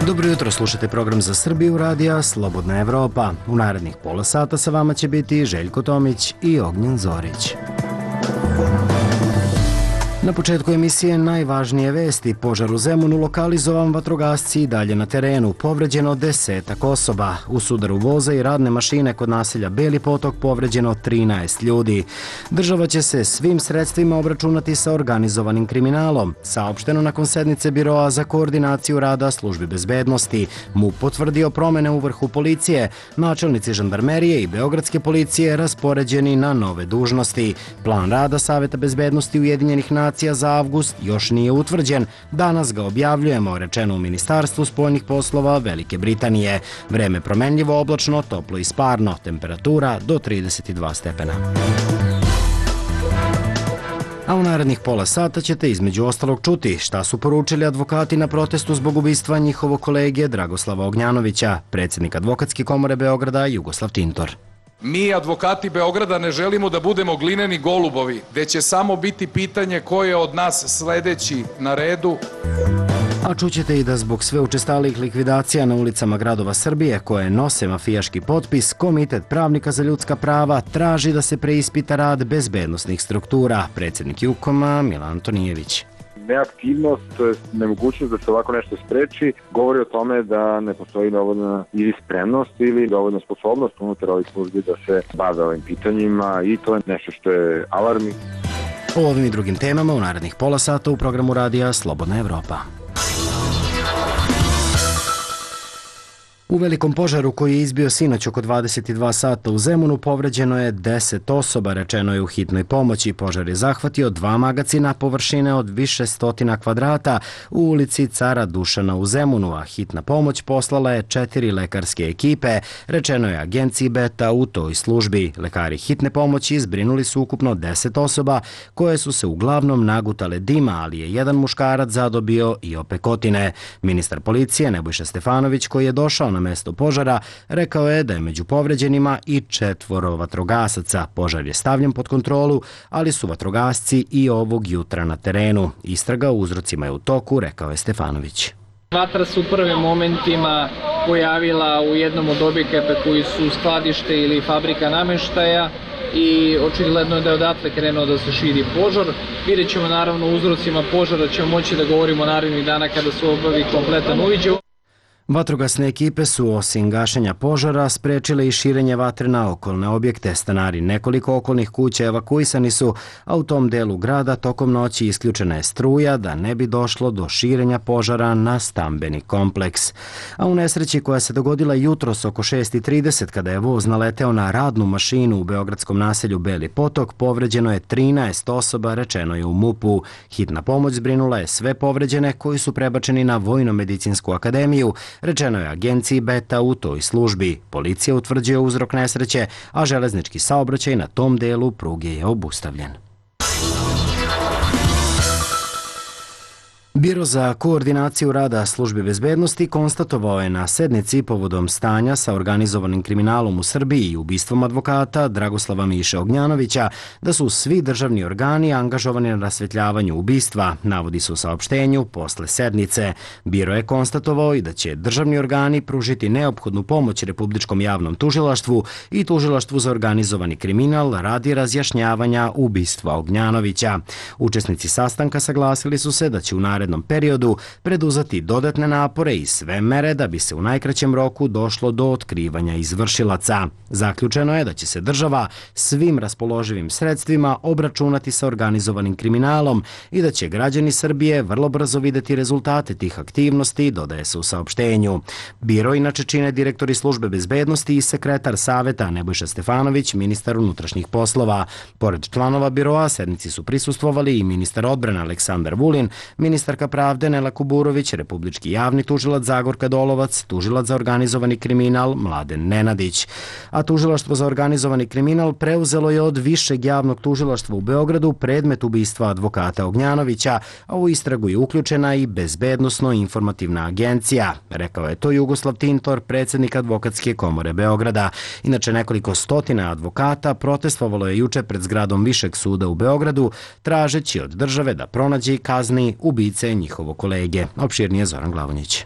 Dobro jutro, slušate program za Srbiju radija Slobodna Evropa. U narednih pola sata sa vama će biti Željko Tomić i Ognjen Zorić. Na početku emisije najvažnije vesti. Požar u Zemunu, lokalizovan, vatrogasci i dalje na terenu. Povređeno 10 osoba. U sudaru voza i radne mašine kod naselja Beli Potok povređeno 13 ljudi. Država će se svim sredstvima obračunati sa organizovanim kriminalom. Saopšteno nakon sednice Biroa za koordinaciju rada službi bezbednosti. MUP potvrdio promene u vrhu policije. Načelnici žandarmerije i beogradske policije raspoređeni na nove dužnosti. Plan rada Saveta bezbednosti Ujedinjenih nacija za avgust još nije utvrđen. Danas ga objavljujemo, rečeno u Ministarstvu spoljnih poslova Velike Britanije. Vreme promenljivo, oblačno, toplo i sparno. Temperatura do 32 stepena. A u narednih pola sata ćete između ostalog čuti šta su poručili advokati na protestu zbog ubistva njihovog kolege Dragoslava Ognjanovića, predsjednik Advokatske komore Beograda Jugoslav Tintor. Mi, advokati Beograda, ne želimo da budemo glineni golubovi, gde će samo biti pitanje ko je od nas sledeći na redu. A čućete i da zbog sve učestalih likvidacija na ulicama gradova Srbije, koje nose mafijaški potpis, Komitet pravnika za ljudska prava traži da se preispita rad bezbednosnih struktura. Predsjednik Jukoma Milan Antonijević. Neaktivnost, to je nemogućnost da se ovako nešto spreči, govori o tome da ne postoji dovoljna ili spremnost ili dovoljna sposobnost unutar ovih službi da se bave ovim pitanjima i to je nešto što je alarmi. O ovim i drugim temama u narednih pola sata u programu radija Slobodna Evropa. U velikom požaru koji je izbio sinoć oko 22 sata u Zemunu povređeno je 10 osoba, rečeno je u hitnoj pomoći. Požar je zahvatio 2 magacina površine od više stotina kvadrata u ulici Cara Dušana u Zemunu, a hitna pomoć poslala je 4 lekarske ekipe, rečeno je agenciji Beta u toj službi. Lekari hitne pomoći zbrinuli su ukupno 10 osoba koje su se uglavnom nagutale dima, ali je jedan muškarac zadobio i opekotine. Ministar policije Nebojša Stefanović, koji je došao na mesto požara, rekao je da je među povređenima i 4 vatrogasaca. Požar je stavljen pod kontrolu, ali su vatrogasci i ovog jutra na terenu. Istraga o uzrocima je u toku, rekao je Stefanović. Vatra se u prvim momentima pojavila u jednom od objekata koji su skladište ili fabrika nameštaja i očigledno je da je odatle krenuo da se širi požar. Vidjet ćemo naravno o uzrocima požara, ćemo moći da govorimo narednih dana kada se obavi kompletan uviđaj. Vatrogasne ekipe su osim gašenja požara sprečile i širenje vatre na okolne objekte. Stanari nekoliko okolnih kuća evakuisani su, a u tom delu grada tokom noći isključena je struja da ne bi došlo do širenja požara na stambeni kompleks. A u nesreći koja se dogodila jutros oko 6:30 kada je voz naleteo na radnu mašinu u beogradskom naselju Beli Potok, povređeno je 13 osoba, rečeno je u MUP-u. Hitna pomoć zbrinula je sve povređene koji su prebačeni na Vojno-medicinsku akademiju, rečeno je agenciji Beta u toj službi. Policija utvrđuje uzrok nesreće, a železnički saobraćaj na tom delu pruge je obustavljen. Biro za koordinaciju rada službi bezbednosti konstatovao je na sednici povodom stanja sa organizovanim kriminalom u Srbiji i ubistvom advokata Dragoslava Miše Ognjanovića da su svi državni organi angažovani na rasvetljavanju ubistva, navodi se u saopštenju posle sednice. Biro je konstatovao i da će državni organi pružiti neophodnu pomoć Republičkom javnom tužilaštvu i Tužilaštvu za organizovani kriminal radi razjašnjavanja ubistva Ognjanovića. Učesnici sastanka saglasili su se da će u narednom periodu preduzeti dodatne napore i sve mere da bi se u najkraćem roku došlo do otkrivanja izvršilaca. Zaključeno je da će se država svim raspoloživim sredstvima obračunati sa organizovanim kriminalom i da će građani Srbije vrlo brzo videti rezultate tih aktivnosti, dodaje se u saopštenju. Biro inače čine direktori službe bezbednosti i sekretar saveta Nebojša Stefanović, ministar unutrašnjih poslova. Pored članova biroa sednici su prisustvovali i ministar odbrane Aleksandar Vulin, ministarka pravde Nela Kuburović, republički javni tužilac Zagorka Dolovac, tužilac za organizovani kriminal Mladen Nenadić. A Tužilaštvo za organizovani kriminal preuzelo je od Višeg javnog tužilaštva u Beogradu predmet ubistva advokata Ognjanovića, a u istragu je uključena i Bezbednosno-informativna agencija. Rekao je to Jugoslav Tintor, predsjednik Advokatske komore Beograda. Inače, nekoliko stotina advokata protestovalo je juče pred zgradom Višeg suda u Beogradu, tražeći od države da pronađe i kazni ubice njihovo kolege. Opširnije Zoran Glavonjić.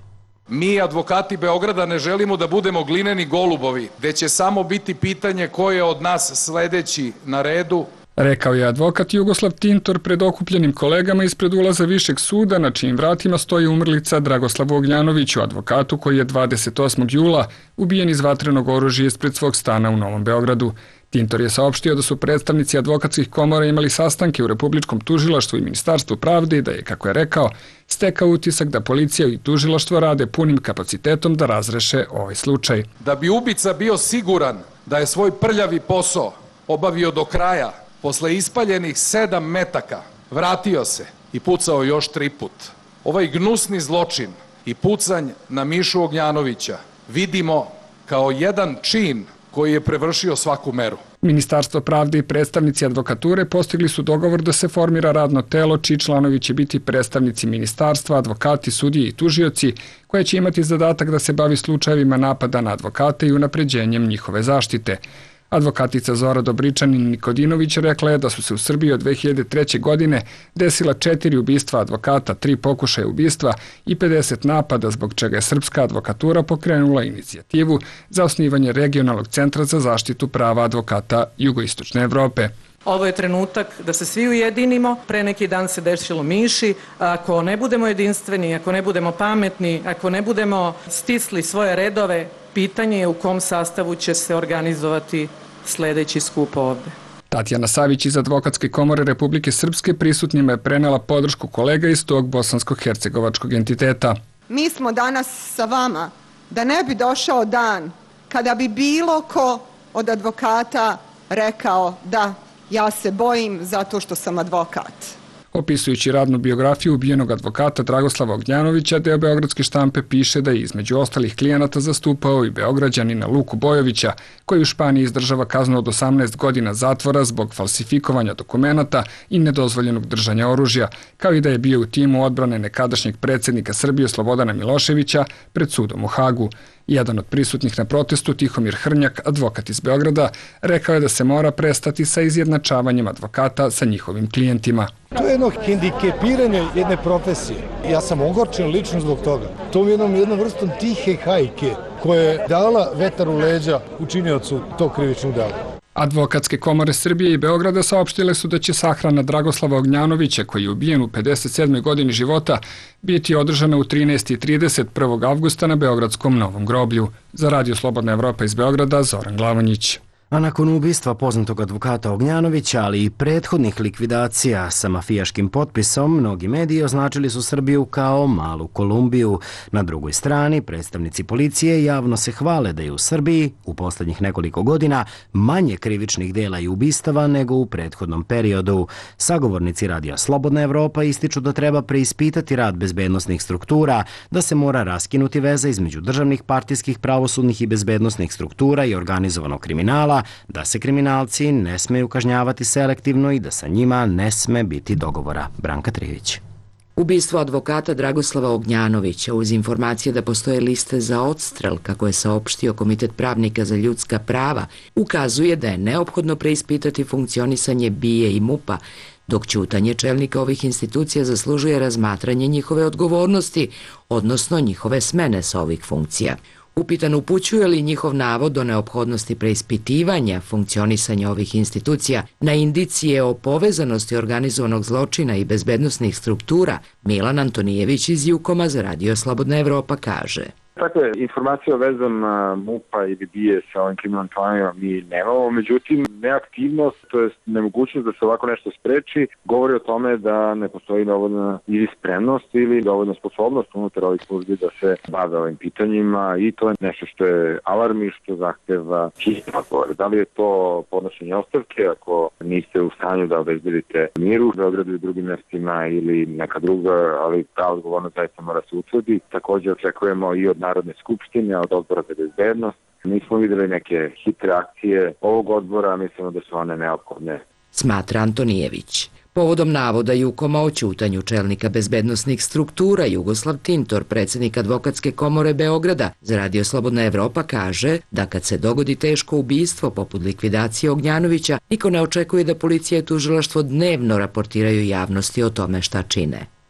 Mi, advokati Beograda, ne želimo da budemo glineni golubovi, gde će samo biti pitanje ko je od nas sledeći na redu. Rekao je advokat Jugoslav Tintor pred okupljenim kolegama ispred ulaza Višeg suda, na čijim vratima stoji umrlica Dragoslavu Ognjanoviću, advokatu koji je 28. jula ubijen iz vatrenog oružja ispred svog stana u Novom Beogradu. Tintor je saopštio da su predstavnici advokatskih komora imali sastanke u Republičkom tužilaštvu i Ministarstvu pravde i da je, kako je rekao, stekao utisak da policija i tužilaštvo rade punim kapacitetom da razreše ovaj slučaj. Da bi ubica bio siguran da je svoj prljavi posao obavio do kraja, posle ispaljenih 7 metaka, vratio se i pucao još 3 put. Ovaj gnusni zločin i pucanj na Mišu Ognjanovića vidimo kao jedan čin koji je prevršio svaku meru. Ministarstvo pravde i predstavnici advokature postigli su dogovor da se formira radno telo čiji članovi će biti predstavnici ministarstva, advokati, sudije i tužioci, koje će imati zadatak da se bavi slučajevima napada na advokate i unapređenjem njihove zaštite. Advokatica Zora Dobričanin-Nikodinović rekla je da su se u Srbiji od 2003. godine desila 4 ubistva advokata, 3 pokušaja ubistva i 50 napada, zbog čega je srpska advokatura pokrenula inicijativu za osnivanje regionalnog centra za zaštitu prava advokata Jugoistočne Evrope. Ovo je trenutak da se svi ujedinimo. Pre neki dan se desilo Miši. Ako ne budemo jedinstveni, ako ne budemo pametni, ako ne budemo stisli svoje redove, pitanje je u kom sastavu će se organizovati sledeći skup ovde. Tatjana Savić iz Advokatske komore Republike Srpske prisutnjima je prenela podršku kolega iz tog bosansko-hercegovačkog entiteta. Mi smo danas sa vama da ne bi došao dan kada bi bilo ko od advokata rekao da ja se bojim zato što sam advokat. Opisujući radnu biografiju ubijenog advokata Dragoslava Ognjanovića, deo beogradske štampe piše da je između ostalih klijenata zastupao i Beograđanina Luku Bojovića, koji u Španiji izdržava kaznu od 18 godina zatvora zbog falsifikovanja dokumenata i nedozvoljenog držanja oružja, kao i da je bio u timu odbrane nekadašnjeg predsjednika Srbije Slobodana Miloševića pred sudom u Hagu. Jedan od prisutnih na protestu, Tihomir Hrnjak, advokat iz Beograda, rekao je da se mora prestati sa izjednačavanjem advokata sa njihovim klijentima. To je jedno hendikepiranje jedne profesije. Ja sam ogorčen lično zbog toga. To je jednom vrstom tihe hajke koja je dala vetar u leđa učiniocu tog krivičnog dela. Advokatske komore Srbije i Beograda saopštile su da će sahrana Dragoslava Ognjanovića, koji je ubijen u 57. godini života, biti održana u 13:30 1. avgusta na Beogradskom Novom groblju. Za Radio Slobodna Evropa iz Beograda, Zoran Glavonjić. A nakon ubistva poznatog advokata Ognjanovića, ali i prethodnih likvidacija sa mafijaškim potpisom, mnogi mediji označili su Srbiju kao malu Kolumbiju. Na drugoj strani, predstavnici policije javno se hvale da je u Srbiji u poslednjih nekoliko godina manje krivičnih dela i ubistava nego u prethodnom periodu. Sagovornici Radija Slobodna Evropa ističu da treba preispitati rad bezbednosnih struktura, da se mora raskinuti veza između državnih, partijskih, pravosudnih i bezbednosnih struktura i organizovanog kriminala, da se kriminalci ne smeju kažnjavati selektivno i da sa njima ne sme biti dogovora. Branka Trivić. Ubistvo advokata Dragoslava Ognjanovića uz informacije da postoje liste za odstrel, kako je saopštio Komitet pravnika za ljudska prava, ukazuje da je neophodno preispitati funkcionisanje BIA i MUP-a, dok ćutanje čelnika ovih institucija zaslužuje razmatranje njihove odgovornosti, odnosno njihove smene sa ovih funkcija. Upitan upućuje li njihov navod o neophodnosti preispitivanja funkcionisanja ovih institucija na indicije o povezanosti organizovanog zločina i bezbednosnih struktura, Milan Antonijević iz Jukoma za Radio Slobodna Evropa kaže: Takve informacije o vezama MUP-a ili BIA sa ovim kriminalnim klanovima mi nemamo, međutim neaktivnost, to je nemogućnost da se ovako nešto spreči, govori o tome da ne postoji dovoljna ili spremnost ili dovoljna sposobnost unutar ovih službi da se bave ovim pitanjima i to je nešto što je alarm i što zahteva hitni odgovor. Da li je to podnošenje ostavke ako niste u stanju da obezbedite mir u Beogradu i drugim mestima ili neka druga, ali ta odgovornost zaista mora se utvrdi. Također očekujemo i od Narodne skupštine, od Odbora za bezbednost. Nismo videli neke hitre akcije ovog odbora, mislimo da su one neophodne. Smatra Antonijević. Povodom navoda Jukoma o ćutanju čelnika bezbednosnih struktura, Jugoslav Tintor, predsjednik Advokatske komore Beograda, za Radio Slobodna Evropa kaže da kad se dogodi teško ubistvo poput likvidacije Ognjanovića, niko ne očekuje da policija i tužilaštvo dnevno raportiraju javnosti o tome šta čine.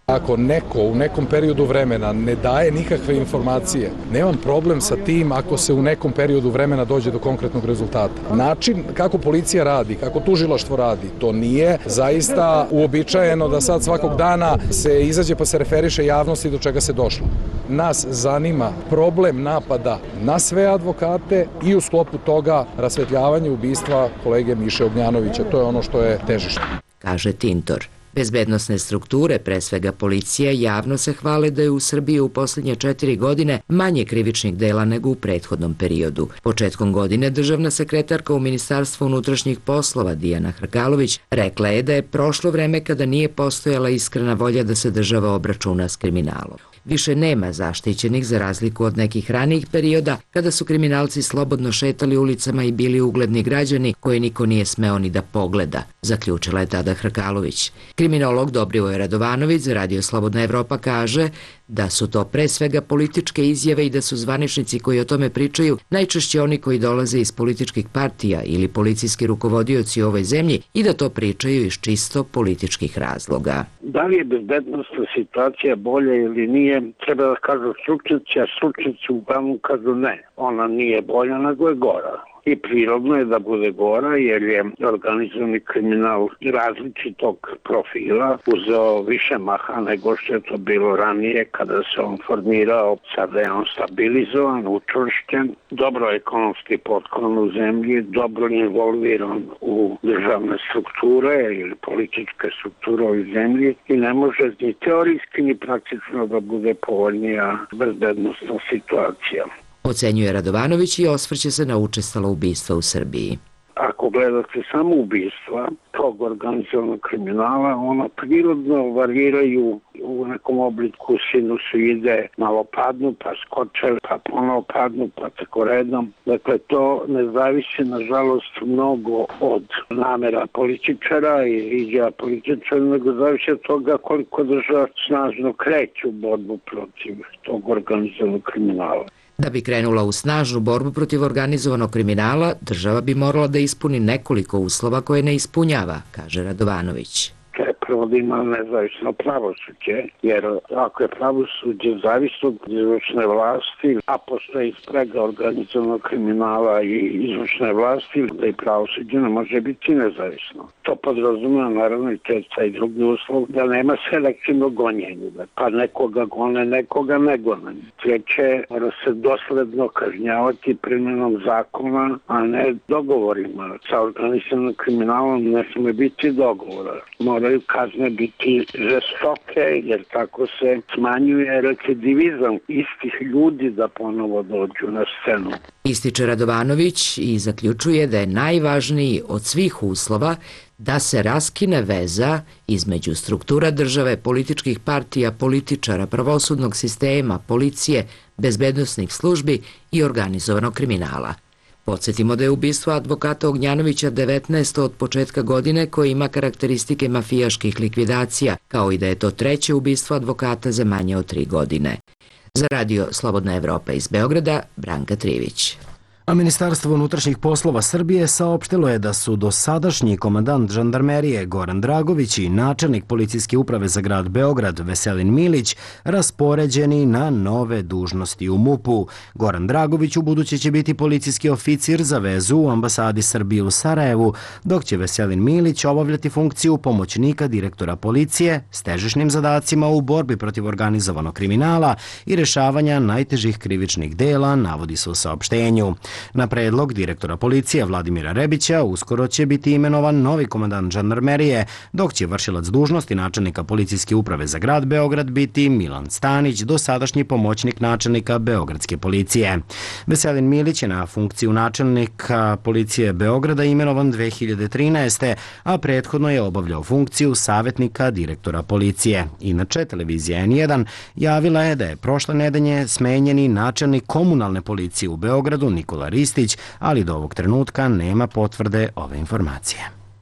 Ako neko u nekom periodu vremena ne daje nikakve informacije, nemam problem sa tim ako se u nekom periodu vremena dođe do konkretnog rezultata. Način kako policija radi, kako tužilaštvo radi, to nije zaista uobičajeno da sad svakog dana se izađe pa se referiše javnosti do čega se došlo. Nas zanima problem napada na sve advokate i u sklopu toga rasvetljavanje ubistva kolege Miše Ognjanovića. To je ono što je težište. Kaže Tintor. Bezbednosne strukture, pre svega policija, javno se hvale da je u Srbiji u posljednje 4 godine manje krivičnih dela nego u prethodnom periodu. Početkom godine državna sekretarka u Ministarstvu unutrašnjih poslova Dijana Hrkalović rekla je da je prošlo vreme kada nije postojala iskrena volja da se država obračuna s kriminalom. Više nema zaštićenih za razliku od nekih ranijih perioda kada su kriminalci slobodno šetali ulicama i bili ugledni građani koje niko nije smeo ni da pogleda, zaključila je tada Hrkalović. Kriminolog Dobrivoje Radovanović za Radio Slobodna Evropa kaže da su to pre svega političke izjave i da su zvaničnici koji o tome pričaju najčešće oni koji dolaze iz političkih partija ili policijski rukovodioci u ovoj zemlji i da to pričaju iz čisto političkih razloga. Da li je bezbednosna situacija bolja ili nije, treba da kažu stručnjaci, a stručnjaci uglavnom kažu ne. Ona nije bolja, nego je gora. I prirodno je da bude gora jer je organizovani kriminal različitog profila uzeo više maha nego što je to bilo ranije kada se on formirao. Sada je on stabilizovan, učvršćen, dobro ekonomski potklon u zemlji, dobro involviran u državne strukture ili političke strukture u zemlji i ne može ni teorijski ni praktično da bude povoljnija bezbednosna situacija. Ocenjuje Radovanović i osvrće se na učestala ubistva u Srbiji. Ako gledate samo ubistva tog organizovanog kriminala, ona prirodno variraju u nekom obliku sinusoide, malo padnu, pa skoče, pa ponovo padnu, pa tako redom. Dakle, to ne zavisi, nažalost, mnogo od namera političara i izjava političara, nego zavisi od toga koliko država snažno kreće u borbu protiv tog organizovanog kriminala. Da bi krenula u snažnu borbu protiv organizovanog kriminala, država bi morala da ispuni nekoliko uslova koje ne ispunjava, kaže Radovanović. Prvo da ima nezavisno pravosuđe, jer ako je pravosuđe zavisno od izvršne vlasti, a postoji sprega organizovanog kriminala i izvršne vlasti, da i pravosuđe ne može biti nezavisno. To podrazumeva naravno i taj drugi uslov da nema selektivno gonjenje, pa nekoga gone, nekoga ne gone. Treće, mora se dosledno kažnjavati primjenom zakona, a ne dogovorima. Sa organizovanim kriminalom ne sme biti dogovora. Moraju kazne biti žestoke, jer tako se smanjuje recidivizam istih ljudi da ponovo dođu na scenu. Ističe Radovanović i zaključuje da je najvažniji od svih uslova da se raskine veza između struktura države, političkih partija, političara, pravosudnog sistema, policije, bezbednosnih službi i organizovanog kriminala. Podsjetimo da je ubistvo advokata Ognjanovića 19. od početka godine koje ima karakteristike mafijaških likvidacija, kao i da je to treće ubistvo advokata za manje od 3 godine. Za Radio Slobodna Evropa iz Beograda, Branka Trivić. A Ministarstvo unutrašnjih poslova Srbije saopštilo je da su dosadašnji komandant žandarmerije Goran Dragović i načelnik policijske uprave za grad Beograd Veselin Milić raspoređeni na nove dužnosti u MUP-u. Goran Dragović ubuduće će biti policijski oficir za vezu u ambasadi Srbije u Sarajevu, dok će Veselin Milić obavljati funkciju pomoćnika direktora policije s težišnim zadacima u borbi protiv organizovanog kriminala i rešavanja najtežih krivičnih dela, navodi se u saopštenju. Na predlog direktora policije Vladimira Rebića uskoro će biti imenovan novi komandant žandarmerije, dok će vršilac dužnosti načelnika policijske uprave za grad Beograd biti Milan Stanić, dosadašnji pomoćnik načelnika Beogradske policije. Veselin Milić je na funkciju načelnika policije Beograda imenovan 2013. a prethodno je obavljao funkciju savjetnika direktora policije. Inače, televizija N1 javila je da je prošle nedelje smenjeni načelnik komunalne policije u Beogradu Nikola Ristić, ali do ovog trenutka nema potvrde ove informacije.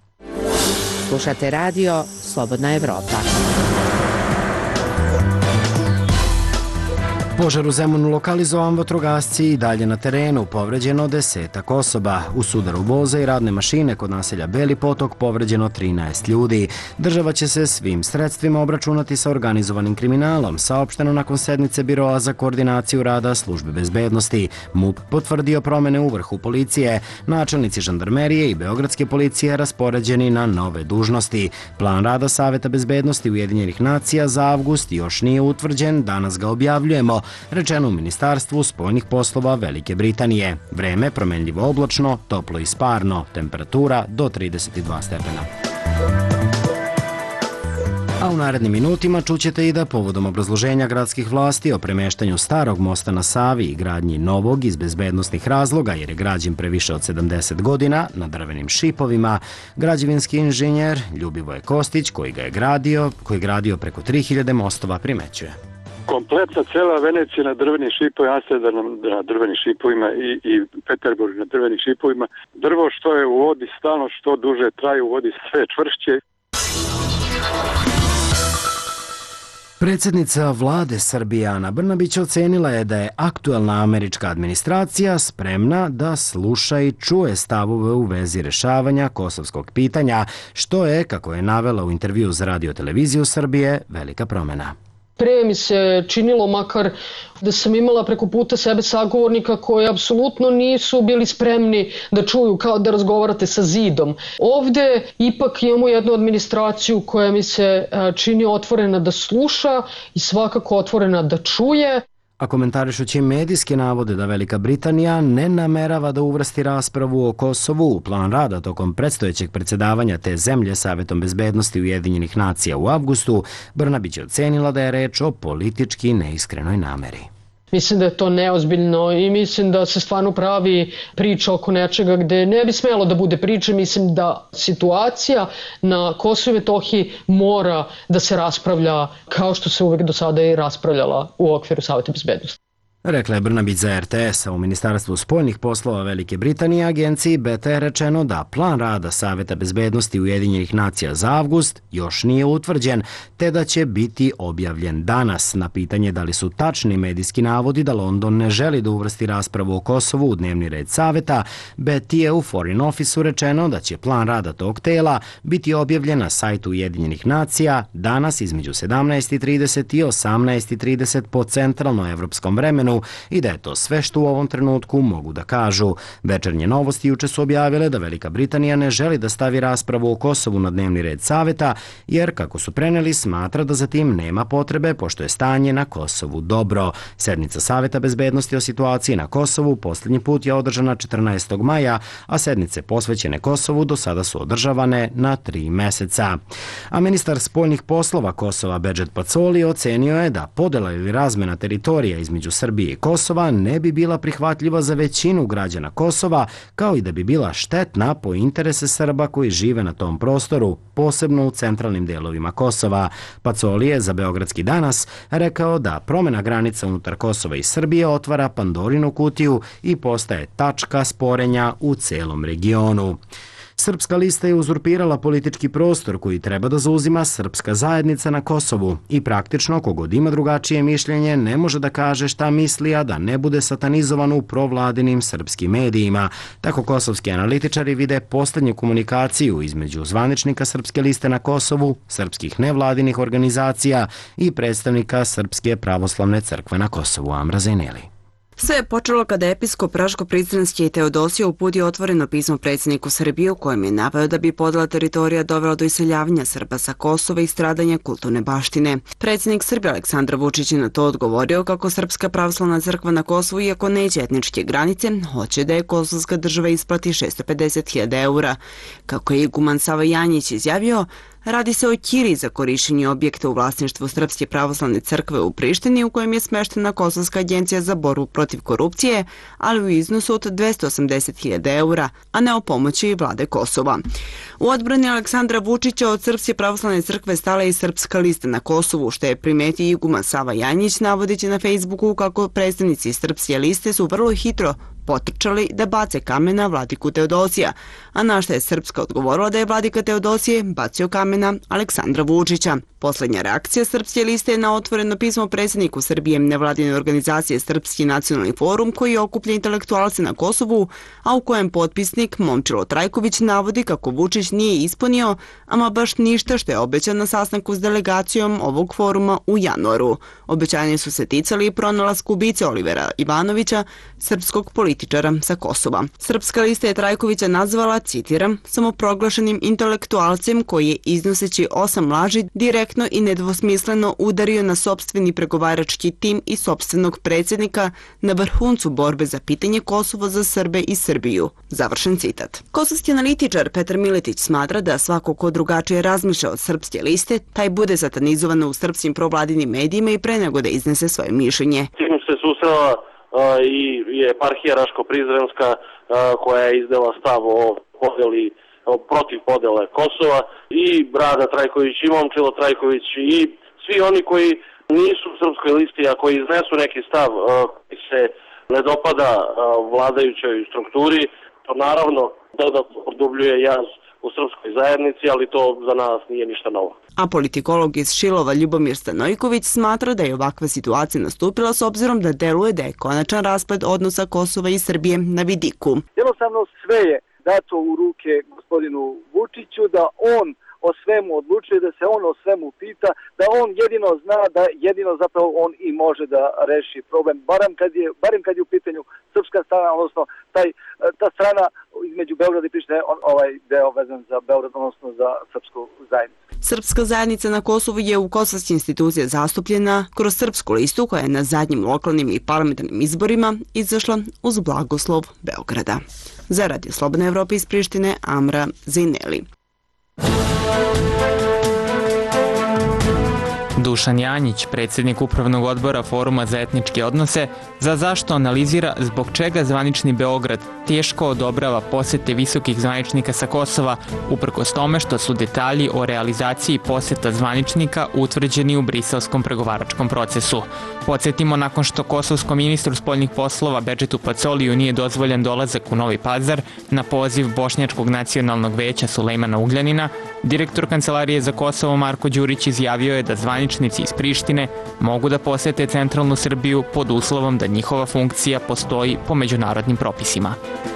Slušate radio Slobodna Evropa. Požar u Zemunu lokalizovan, vatrogasci i dalje na terenu, povređeno 10 osoba. U sudaru voza i radne mašine kod naselja Beli Potok povređeno 13 ljudi. Država će se svim sredstvima obračunati sa organizovanim kriminalom, saopšteno nakon sednice Biroa za koordinaciju rada službe bezbednosti. MUP potvrdio promene u vrhu policije. Načelnici žandarmerije i Beogradske policije raspoređeni na nove dužnosti. Plan rada Saveta bezbednosti Ujedinjenih nacija za avgust još nije utvrđen, danas ga objavljujemo, rečeno u Ministarstvu spoljnih poslova Velike Britanije. Vreme promenljivo oblačno, toplo i sparno, temperatura do 32 stepena. A u narednim minutima čućete i da povodom obrazloženja gradskih vlasti o premeštanju starog mosta na Savi i gradnji novog iz bezbednostnih razloga, jer je građen previše od 70 godina na drvenim šipovima, građevinski inženjer Ljubivoje Kostić, koji je gradio preko 3000 mostova, primećuje. Kompletna cela Venecija na drvenim šipovima, Amsterdam na drvenim šipovima i Peterburg na drvenim šipovima. Drvo što je u vodi stalno, što duže traje u vodi, sve čvršće. Predsjednica vlade Srbije Ana Brnabić ocenila je da je aktuelna američka administracija spremna da sluša i čuje stavove u vezi rešavanja kosovskog pitanja, što je, kako je navela u intervju za Radio televiziju Srbije, velika promjena. Pre mi se činilo makar da sam imala preko puta sebe sagovornika koji apsolutno nisu bili spremni da čuju, kao da razgovarate sa zidom. Ovde ipak imamo jednu administraciju koja mi se čini otvorena da sluša i svakako otvorena da čuje. A komentarišući medijske navode da Velika Britanija ne namerava da uvrsti raspravu o Kosovu u plan rada tokom predstojećeg predsjedavanja te zemlje Savetom bezbednosti Ujedinjenih nacija u avgustu, Brnabić je ocenila da je reč o politički neiskrenoj nameri. Mislim da je to neozbiljno i mislim da se stvarno pravi priča oko nečega gde ne bi smelo da bude priče. Mislim da situacija na Kosovu i Metohiji mora da se raspravlja kao što se uvek do sada i raspravljala u okviru Saveta bezbednosti. Rekla je Brnabić za RTS, a u Ministarstvu spoljnih poslova Velike Britanije agenciji BT je rečeno da plan rada Saveta bezbednosti Ujedinjenih nacija za avgust još nije utvrđen, te da će biti objavljen danas. Na pitanje da li su tačni medijski navodi da London ne želi da uvrsti raspravu o Kosovu u dnevni red Saveta, BT je u Foreign Office-u rečeno da će plan rada tog tela biti objavljen na sajtu Ujedinjenih nacija danas između 17:30 i 18:30 po centralnoevropskom vremenu, i da je to sve što u ovom trenutku mogu da kažu. Večernje novosti juče su objavile da Velika Britanija ne želi da stavi raspravu o Kosovu na dnevni red Saveta, jer, kako su preneli, smatra da za tim nema potrebe, pošto je stanje na Kosovu dobro. Sednica Saveta bezbednosti o situaciji na Kosovu posljednji put je održana 14. maja, a sednice posvećene Kosovu do sada su održavane na 3 meseca. A ministar spoljnih poslova Kosova Bedžet Pacoli ocenio je da podela ili razmena teritorija između Srbije i Kosova ne bi bila prihvatljiva za većinu građana Kosova, kao i da bi bila štetna po interese Srba koji žive na tom prostoru, posebno u centralnim delovima Kosova. Pacoli je za Beogradski danas rekao da promjena granica unutar Kosova i Srbije otvara Pandorinu kutiju i postaje tačka sporenja u celom regionu. Srpska lista je uzurpirala politički prostor koji treba da zauzima srpska zajednica na Kosovu i praktično kogod ima drugačije mišljenje ne može da kaže šta misli, a da ne bude satanizovan u provladinim srpskim medijima. Tako kosovski analitičari vide posljednju komunikaciju između zvaničnika Srpske liste na Kosovu, srpskih nevladinih organizacija i predstavnika Srpske pravoslavne crkve na Kosovu, Amra Zejneli. Sve je počelo kada je episkop Raško-Prizrenski Teodosije uputio otvoreno pismo predsjedniku Srbije u kojem je naveo da bi podela teritorija dovela do iseljavanja Srba sa Kosova i stradanja kulturne baštine. Predsjednik Srbije Aleksandar Vučić je na to odgovorio kako Srpska pravoslavna crkva na Kosovu, iako neće etničke granice, hoće da je kosovska država isplati 650.000 eura. Kako je iguman Sava Janjić izjavio, radi se o ćiri za korišćenje objekta u vlasništvu Srpske pravoslavne crkve u Prištini u kojem je smeštena Kosovska agencija za borbu protiv korupcije, ali u iznosu od 280.000 eura, a ne o pomoći vlade Kosova. U odbrani Aleksandra Vučića od Srpske pravoslavne crkve stala i Srpska lista na Kosovu, što je primetio iguman Sava Janjić, navodeći na Facebooku kako predstavnici Srpske liste su vrlo hitro potrčali da bace kamen na vladiku Teodosija, a na što je Srpska odgovorila da je vladika Teodosije bacio kamen na Aleksandra Vučića. Poslednja reakcija Srpske liste je na otvoreno pismo predsjedniku Srbije nevladine organizacije Srpski nacionalni forum koji okuplja intelektualce na Kosovu, a u kojem potpisnik Momčilo Trajković navodi kako Vučić nije ispunio ama baš ništa što je obećan na sastanku s delegacijom ovog foruma u januaru. Obećanje su se ticali i pronalasku ubice Olivera Ivanovića, srpskog političara sa Kosova. Srpska lista je Trajkovića nazvala, citiram, samoproglašenim intelektualcem koji je iznoseći 8 laži direktno i nedvosmisleno udario na sopstveni pregovarački tim i sopstvenog predsjednika na vrhuncu borbe za pitanje Kosovo za Srbe i Srbiju. Završen citat. Kosovski analitičar Petar Miletić smatra da svako ko drugačije razmišlja od Srpske liste, taj bude satanizovano u srpskim provladinim medijima i pre nego da iznese svoje mišljenje. Tim se susrela i eparhija Raško-Prizrenska koja je izdala stav o podeli, protiv podele Kosova, i Brada Trajković i Momčilo Trajković i svi oni koji nisu u Srpskoj listi, a koji iznesu neki stav koji se ne dopada vladajućoj strukturi, to naravno dodatno produbljuje jaz u srpskoj zajednici, ali to za nas nije ništa novo. A politikolog iz Šilova Ljubomir Stanojković smatra da je ovakva situacija nastupila s obzirom da deluje da je konačan raspad odnosa Kosova i Srbije na vidiku. Jednostavno sve je dato u ruke gospodinu Vučiću, da on o svemu odlučuje, da se on o svemu pita, da on jedino zna, da jedino zapravo on i može da reši problem, barem kad je u pitanju srpska strana, odnosno ta strana između Beograda i Prištine, ovaj deo vezan za Beograd, odnosno za srpsku zajednicu. Srpska zajednica na Kosovu je u kosovskih institucija zastupljena kroz Srpsku listu koja je na zadnjim lokalnim i parlamentarnim izborima izašla uz blagoslov Beograda. Za Radio Slobodna Evropa iz Prištine, Amra Zejneli. Dušan Janjić, predsjednik Upravnog odbora Foruma za etničke odnose, za zašto analizira zbog čega zvanični Beograd teško odobrava posete visokih zvaničnika sa Kosova, uprkos tome što su detalji o realizaciji poseta zvaničnika utvrđeni u briselskom pregovaračkom procesu. Podsjetimo, nakon što kosovskom ministru spoljnih poslova Bedžetu Pacoliju nije dozvoljen dolazak u Novi Pazar na poziv Bošnjačkog nacionalnog veća Sulejmana Ugljanina, direktor Kancelarije za Kosovo Marko Đurić izjavio je da zvaničnici iz Prištine mogu da posete centralnu Srbiju pod uslovom da njihova funkcija postoji po međunarodnim propisima.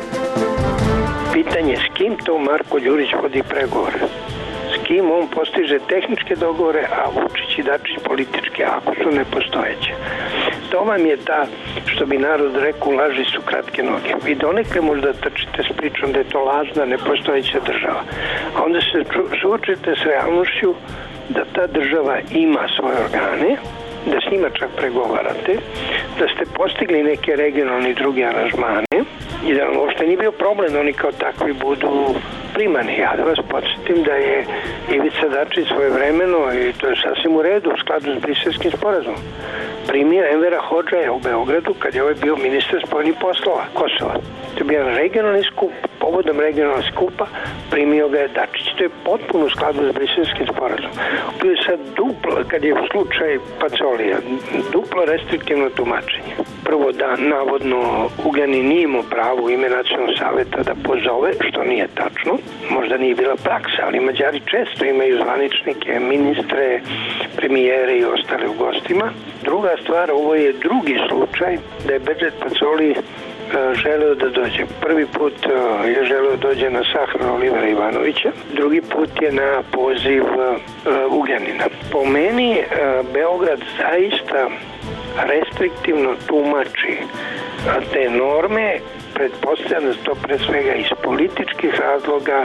Pitanje s kim to Marko Đurić vodi pregovore? S kim on postiže tehničke dogovore, a Vučić i Dačić političke, ako su nepostojeće. To vam je ta, što bi narod rekao, laži su kratke noge. Vi donekle možda trčite s pričom da je to lažna, nepostojeća država. A onda se suočite s realnošću da ta država ima svoje organe, da s njima čak pregovarate, da ste postigli neke regionalne i druge aranžmane i da vam uopšte nije bio problem da oni kao takvi budu primani. Ja da vas podsjetim da je Ivica Dačić svojevremeno, i to je sasvim u redu, u skladu s Briselskim sporazumom, primio Envera Hodžaja u Beogradu kad je ovaj bio ministar spoljnih poslova Kosova. To je bio regionalni skup, povodom regionalnog skupa primio ga je Dačić. To je potpuno u skladu s Briselskim sporazumom. To je sad duplo, kad je u slučaj Pacolija, duplo restriktivno tumačenje. Prvo da navodno Ugljanin nije imao pravo u ime Nacionalnog saveta da pozove, što nije tačno. Možda nije bila praksa, ali Mađari često imaju zvaničnike, ministre, premijere i ostale u gostima. Druga stvar, ovo je drugi slučaj da je Bedžet Pacoli želeo da dođe. Prvi put je želeo da dođe na sahranu Olivera Ivanovića, drugi put je na poziv Ugljanina. Po meni Beograd zaista restriktivno tumači te norme, pretpostavljam da to pre svega iz političkih razloga.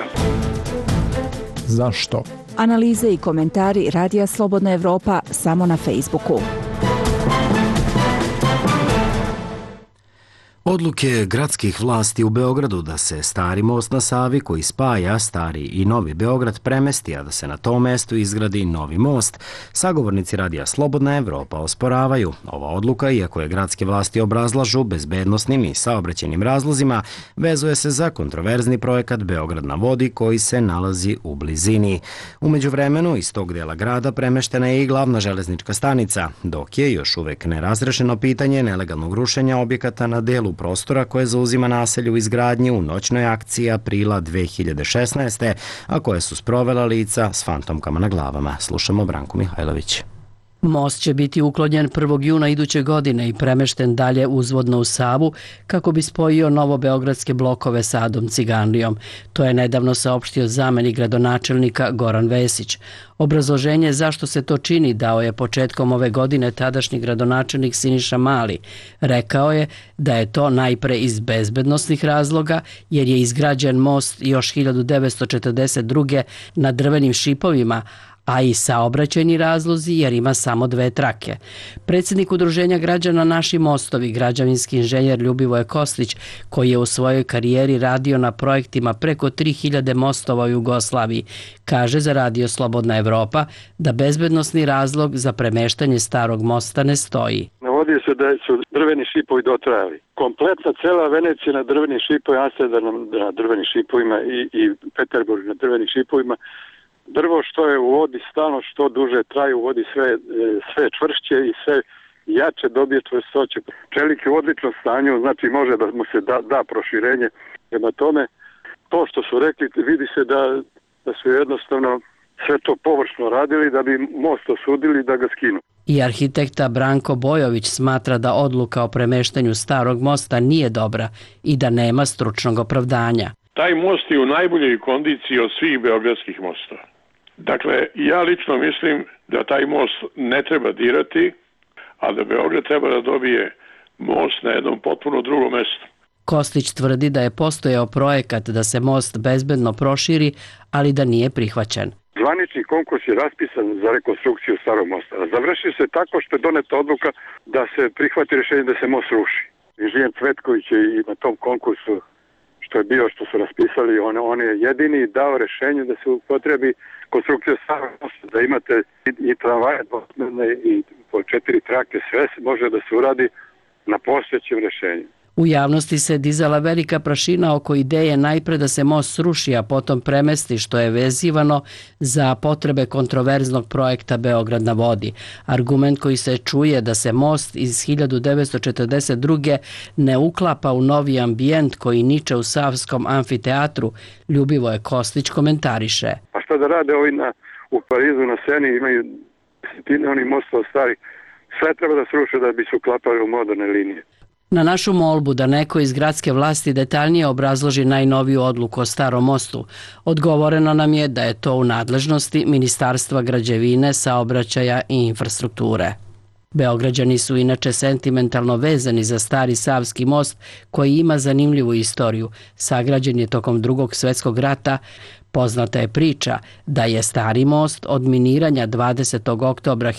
Zašto? Analize i komentari Radija Slobodna Evropa samo na Facebooku. Odluke gradskih vlasti u Beogradu da se stari most na Savi koji spaja stari i novi Beograd premesti, a da se na tom mestu izgradi novi most, sagovornici Radija Slobodna Evropa osporavaju. Ova odluka, iako je gradske vlasti obrazlažu bezbednosnim i saobraćajnim razlozima, vezuje se za kontroverzni projekat Beograd na vodi koji se nalazi u blizini. U međuvremenu iz tog dela grada premeštena je i glavna železnička stanica, dok je još uvek nerazrešeno pitanje nelegalnog rušenja objekata na delu prostora koje zauzima naselje u izgradnji u noćnoj akciji aprila 2016. a koje su sprovela lica s fantomkama na glavama. Slušamo Branku Mihajlović. Most će biti uklonjen 1. juna iduće godine i premešten dalje uzvodno u Savu kako bi spojio novobeogradske blokove sa Adom Ciganlijom. To je nedavno saopštio zamenik gradonačelnika Goran Vesić. Obrazloženje zašto se to čini dao je početkom ove godine tadašnji gradonačelnik Siniša Mali. Rekao je da je to najpre iz bezbednosnih razloga jer je izgrađen most još 1942. na drvenim šipovima, a i saobraćajni razlozi jer ima samo 2 trake. Predsjednik Udruženja građana Naši mostovi, građevinski inženjer Ljubivoje Kostić, koji je u svojoj karijeri radio na projektima preko 3000 mostova u Jugoslaviji, kaže za Radio Slobodna Evropa da bezbednosni razlog za premeštanje starog mosta ne stoji. Navodi se da su drveni šipovi dotrajali. Kompletna cela Venecija na drvenim šipovima, Amsterdam na drvenim šipovima i Peterburg na drvenim šipovima. Drvo što je u vodi stalno što duže traje u vodi sve čvršće i sve jače dobije čvrstoće. Čelik je u odličnom stanju, znači može da mu se da proširenje. Prema tome, to što su rekli, vidi se da su jednostavno sve to površno radili da bi most osudili da ga skinu. I arhitekta Branko Bojović smatra da odluka o premeštanju starog mosta nije dobra i da nema stručnog opravdanja. Taj most je u najboljoj kondiciji od svih beogradskih mostova. Dakle, ja lično mislim da taj most ne treba dirati, a da Beograd treba da dobije most na jednom potpuno drugom mestu. Kostić tvrdi da je postojao projekat da se most bezbedno proširi, ali da nije prihvaćen. Zvanični konkurs je raspisan za rekonstrukciju starog mosta. Završi se tako što je doneta odluka da se prihvati rješenje da se most ruši. Inženjer Cvetković je i na tom konkursu što je bio, što su raspisali, on je jedini dao rješenje da se upotrebi konstrukcija starog mosta, da imate i tramvaje i po 4 trake, sve može da se uradi na postojećem rješenju. U javnosti se dizala velika prašina oko ideje najpre da se most sruši, a potom premesti, što je vezivano za potrebe kontroverznog projekta Beograd na vodi. Argument koji se čuje da se most iz 1942. ne uklapa u novi ambijent koji niče u Savskom amfiteatru, Ljubivoje Kostić komentariše. A šta da rade ovi u Parizu na Seni, imaju desetine onih mostova stari, sve treba da sruše da bi se uklapali u moderne linije. Na našu molbu da neko iz gradske vlasti detaljnije obrazloži najnoviju odluku o starom mostu, odgovoreno nam je da je to u nadležnosti Ministarstva građevine, saobraćaja i infrastrukture. Beograđani su inače sentimentalno vezani za stari Savski most koji ima zanimljivu istoriju. Sagrađen je tokom Drugog svjetskog rata. Poznata je priča da je stari most od miniranja 20. oktobra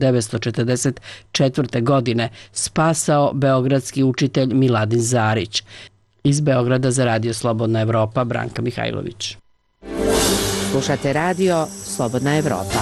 1944. godine spasao beogradski učitelj Miladin Zarić. Iz Beograda za Radio Slobodna Evropa, Branka Mihajlović. Slušate Radio Slobodna Evropa.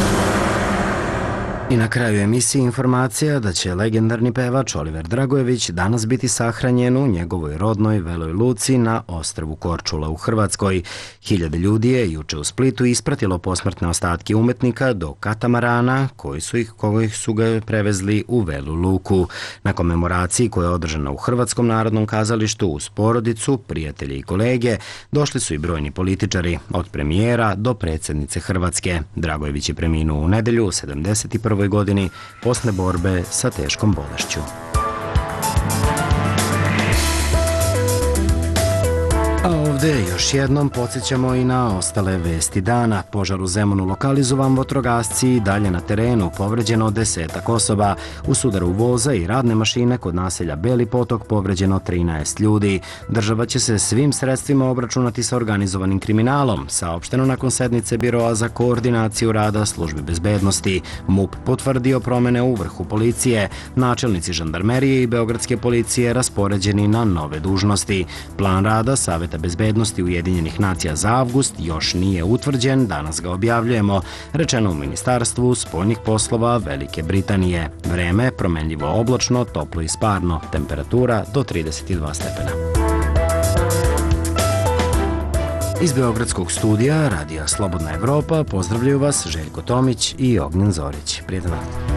I na kraju emisije informacija da će legendarni pevač Oliver Dragojević danas biti sahranjen u njegovoj rodnoj Veloj Luci na ostrvu Korčula u Hrvatskoj. Hiljade ljudi je juče u Splitu ispratilo posmrtne ostatke umetnika do katamarana koji su ga prevezli u Velu Luku. Na komemoraciji koja je održana u Hrvatskom narodnom kazalištu uz porodicu, prijatelje i kolege došli su i brojni političari, od premijera do predsjednice Hrvatske. Dragojević je preminuo u nedelju u 71. godini posle borbe sa teškom bolešću. A ovdje još jednom podsjećamo i na ostale vesti dana. Požar u Zemunu lokalizovan, vatrogasci i dalje na terenu, povređeno 10 osoba. U sudaru voza i radne mašine kod naselja Beli Potok povređeno 13 ljudi. Država će se svim sredstvima obračunati sa organizovanim kriminalom, saopšteno nakon sednice Biroa za koordinaciju rada službi bezbednosti. MUP potvrdio promene u vrhu policije. Načelnici žandarmerije i beogradske policije raspoređeni na nove dužnosti. Plan rada Saveta bezbednosti Ujedinjenih nacija za avgust još nije utvrđen, danas ga objavljujemo, rečeno u Ministarstvu spoljnih poslova Velike Britanije. Vreme promenljivo oblačno, toplo i sparno, temperatura do 32 stepena. Iz beogradskog studija Radija Slobodna Evropa pozdravljaju vas Željko Tomić i Ognjen Zorić. Prijetan dan.